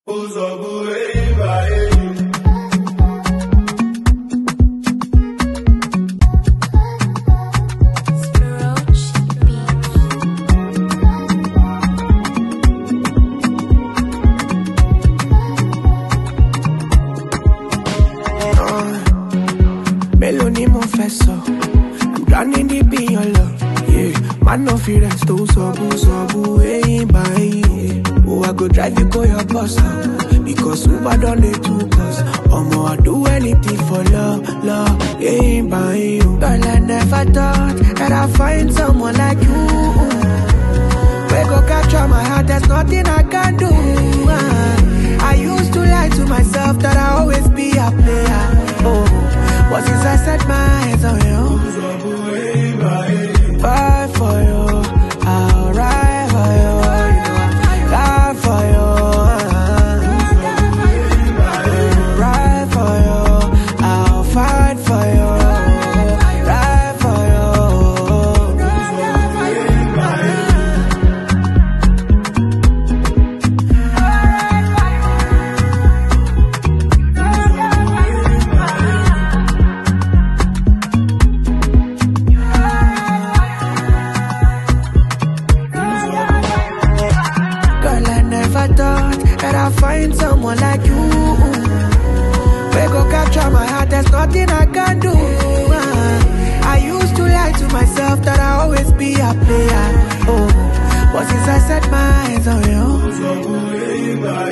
Melody mo fesso, I'm drowning deep in your love. Yeah, man no fear and still sobu, ain't by. Oh, I go drive you go your boss because Uber done the two cause. Omo, I do anything for love, ain't by you. Girl, I never thought that I'd find someone like you. We go capture my heart, there's nothing I can do. I used to lie to myself that I always be a player. Oh, but since I set my eyes on you, fight for you, I'll ride for you, die for you, ride for you, I'll fight for you, ride for you. I thought that I'd find someone like you. We go capture my heart, there's nothing I can do. I used to lie to myself that I always be a player. Oh, but since I set my eyes on you,